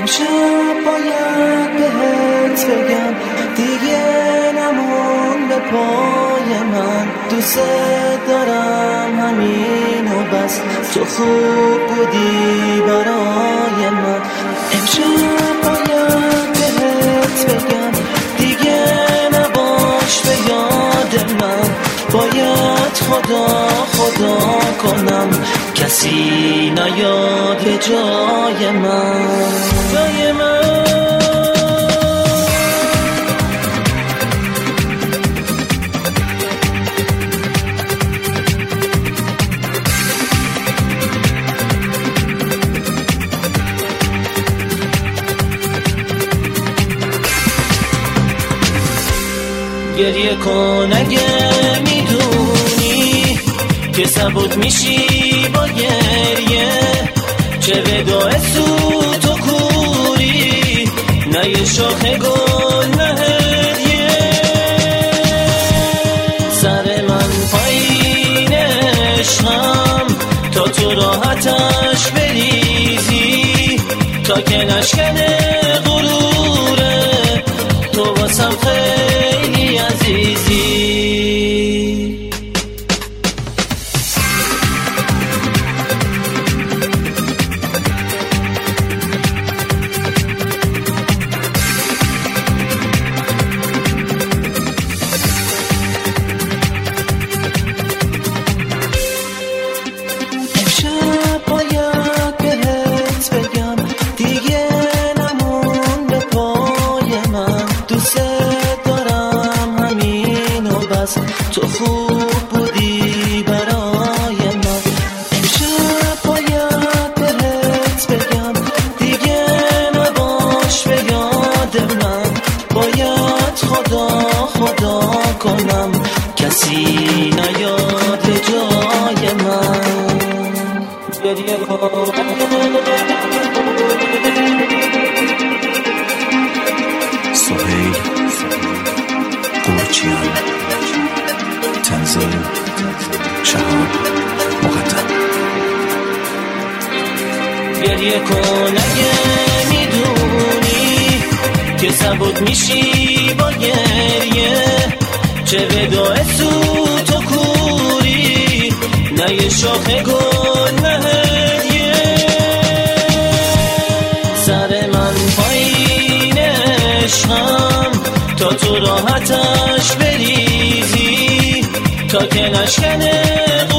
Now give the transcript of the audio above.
امشب باید بهت بگم دیگه نمون به پای من، دوست دارم همین و بس، تو خوب بودی برای من. امشب باید بهت بگم دیگه نباش به یاد من، باید خدا کنم کسی نیاد به جای من. گریه کن اگه میدونی که سبک میشی با گریه، چه وداع سوت و کوری، نه یه شاخ گل نه هدیه. سر من پایین عشقم تا تو راحتش بریزی، تا که نشکنه غروره تو واسم خیلی عزیزی. امشب باید بهت بگم دیگه نمون به پای من، دوست دارم همین و بس، تو خوب بودی برای من. امشب باید بهت بگم دیگه نباش به یاد من، باید خدا کنم کسی نیاد به جای من. گریه کن سهیل قورچیان، تنظیم شهاب مقدم. گریه کن اگه میدونی که سبک میشی با گریه، چه وداع سوت و کوری، نه یه شاخ گل نه هدیه. سر من پایین عشقم تا تو راحتش بریزی، تا که نشکنه